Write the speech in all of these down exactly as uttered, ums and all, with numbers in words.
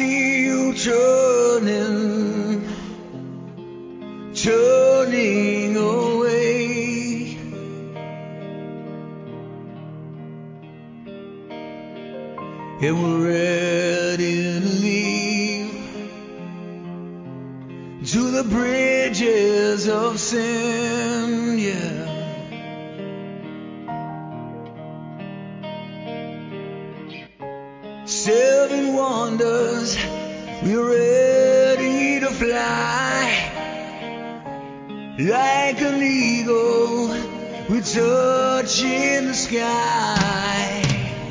see you turning, turning away. And we're ready to leave to the bridges of sin, yeah. Seven wonders, we're ready to fly. Like an eagle, we're touching the sky.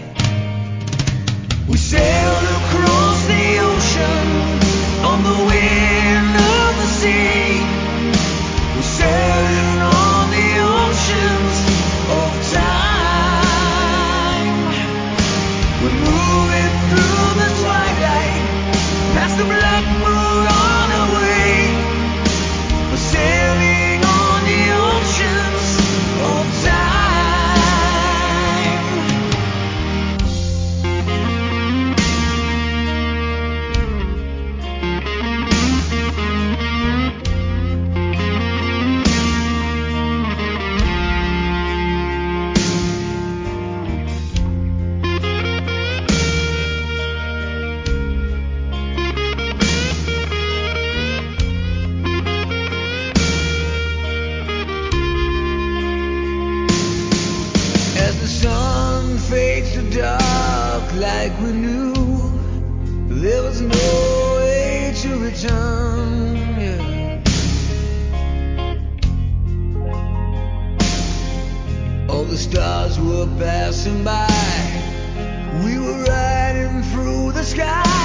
We sailed across the ocean on the wind of the sea. We're sailing on the oceans of time. We're moving through the twilight, past the black moon on our way. We're sailing on the oceans of time. As the sun fades to dark, like we knew there was no way to return, yeah. All the stars were passing by, we were riding through the sky.